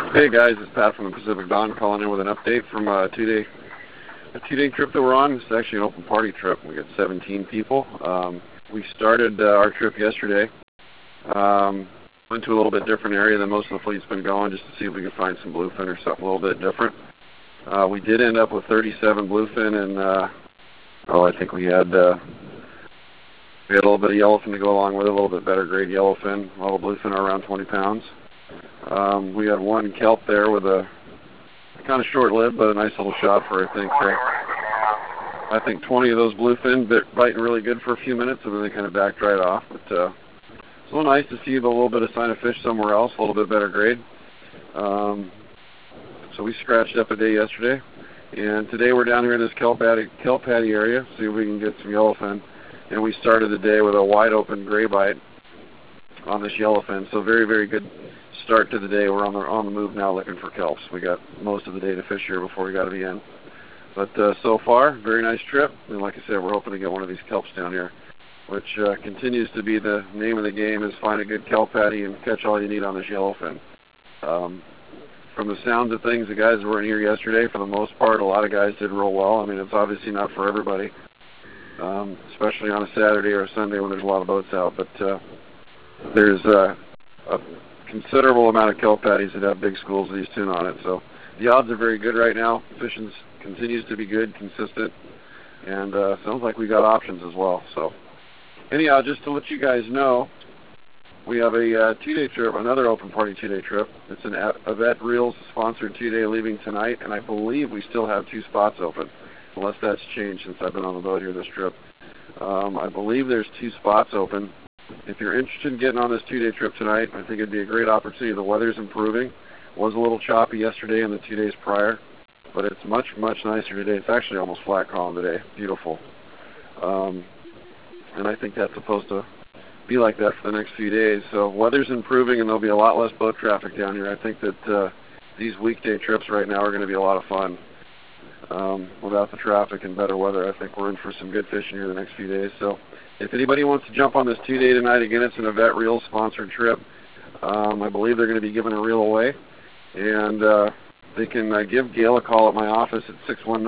Hey guys, it's Pat from the Pacific Dawn calling in with an update from a two-day trip that we're on. It's actually an open party trip. We got 17 people. We started our trip yesterday. Went to a little bit different area than most of the fleet's been going, just to see if we could find some bluefin or something a little bit different. We did end up with 37 bluefin, and I think we had a little bit of yellowfin to go along with it, a little bit better grade yellowfin. All the bluefin are around 20 pounds. We had one kelp there with a kind of short-lived, but a nice little shot for, I think 20 of those bluefin biting really good for a few minutes, and then they kind of backed right off. But it's a little nice to see a little bit of sign of fish somewhere else, a little bit better grade. So we scratched up a day yesterday, and today we're down here in this kelp patty area, see if we can get some yellowfin. And we started the day with a wide open gray bite on this yellowfin, so very, very good start to the day. We're on the move now looking for kelps. We got most of the day to fish here before we got to the end. But so far, very nice trip. And like I said, we're hoping to get one of these kelps down here, which continues to be the name of the game, is find a good kelp patty and catch all you need on this yellowfin. From the sounds of things, the guys that were in here yesterday, for the most part, a lot of guys did real well. I mean, it's obviously not for everybody, especially on a Saturday or a Sunday when there's a lot of boats out. But there's a considerable amount of kelp patties that have big schools of these tuna on it. So the odds are very good right now. Fishing continues to be good, consistent, and sounds like we got options as well. So anyhow, just to let you guys know, we have a two-day trip, another open party two-day trip. It's an Avette Reels sponsored two-day leaving tonight, and I believe we still have 2 spots open, unless that's changed since I've been on the boat here this trip. I believe there's 2 spots open. If you're interested in getting on this two-day trip tonight, I think it'd be a great opportunity. The weather's improving. It was a little choppy yesterday and the 2 days prior, but it's much, much nicer today. It's actually almost flat calm today. Beautiful. And I think that's supposed to be like that for the next few days. So weather's improving, and there'll be a lot less boat traffic down here. I think that these weekday trips right now are going to be a lot of fun. Without the traffic and better weather, I think we're in for some good fishing here the next few days. So if anybody wants to jump on this two-day tonight, again, it's an Avette Reels sponsored trip. I believe they're going to be giving a reel away. And they can give Gail a call at my office at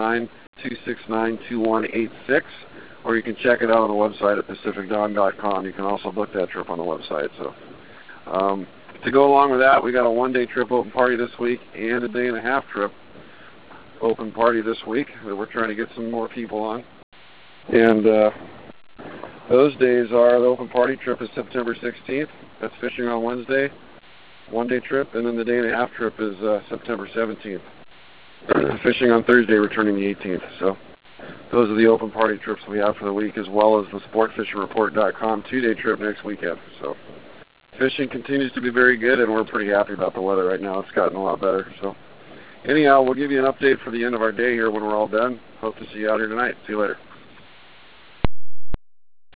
619-269-2186, or you can check it out on the website at pacificdawn.com. You can also book that trip on the website. So to go along with that, we got a one-day trip open party this week and a day-and-a-half trip open party this week that we're trying to get some more people on. And those days are, the open party trip is September 16th. That's fishing on Wednesday, one-day trip, and then the day-and-a-half trip is September 17th. Fishing on Thursday, returning the 18th. So those are the open party trips we have for the week, as well as the sportfishingreport.com two-day trip next weekend. So fishing continues to be very good, and we're pretty happy about the weather right now. It's gotten a lot better. So anyhow, we'll give you an update for the end of our day here when we're all done. Hope to see you out here tonight. See you later.